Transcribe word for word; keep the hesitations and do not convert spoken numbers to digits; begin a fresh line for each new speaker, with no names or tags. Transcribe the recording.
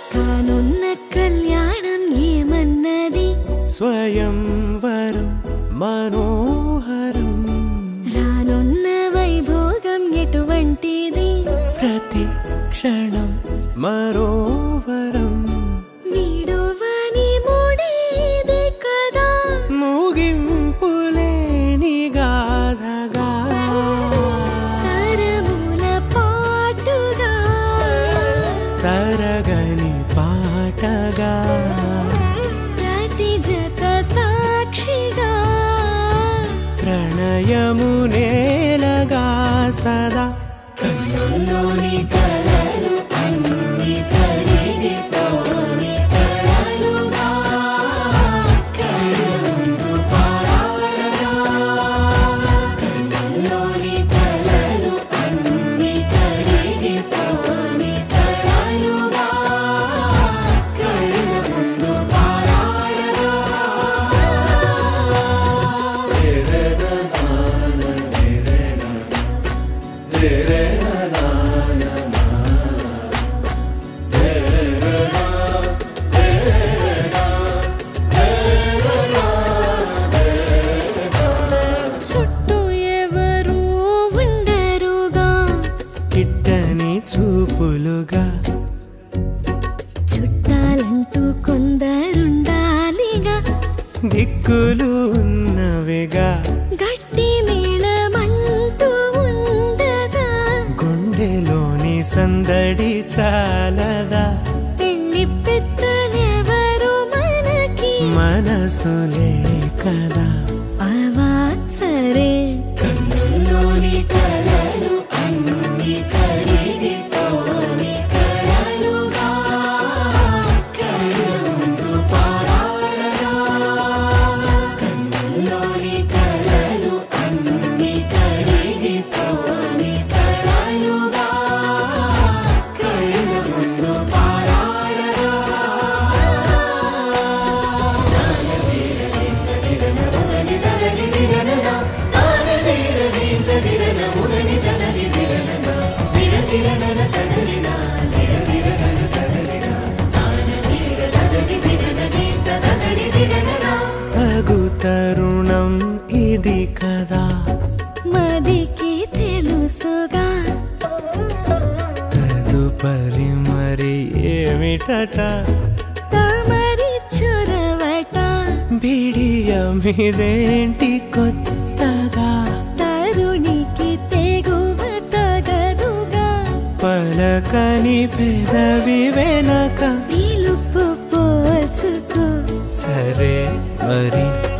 కానున్న కళ్యాణం ఏమన్నది
స్వయంవరం మనోహరం
రానున్న వైభోగం ఎటువంటిది
ప్రతి క్షణం మరోవరం
వీడువని మూడేది కదా
ముగింపులేని గాథగా
తరముల పాటుగా
తరగని పాటగా
ప్రతి జత సాక్షిగా
ప్రణయము నేలగా సదా కన్నుల్లోని కలలు అన్ని కరిగిపోని కలలుగా కళ్ళ ముందు పారాడగా కన్నుల్లోని కలలు అన్ని కరిగిపోని కలలుగా కళ్ళ ముందు పారాడగా
చుట్టూ ఎవరు ఉండరుగా
కిట్టని చూపులుగా
చుట్టాలంటూ కొందరుండాలిగా
దిక్కులు ఉన్నవిగా
గట్టి మేళమంటూ ఉండదా
గుండెలోని సందడి చాలదా
పెళ్లి పెద్దలెవరు మనకి
మనసులే కదా
అవా సరే
కన్నుల్లోని కలలు అన్ని కరిగిపోని కలలుగా కళ్ళ ముందు పారాడగా కన్నుల్లోని కలలు అన్ని కరిగిపోని కలలుగా కళ్ళ ముందు పారాడగా తగు తరుణం ఇది కదా
మదికి తెలుసుగా
తదుపరి మరి ఏమిటట
తమరి చొరవట
బిడియమిదేంటి కొత్తగా
తరుణికి తెగువ తగదుగా
పలకని పెదవి వెనక
పిలుపు పోల్చుకో
సరే మరి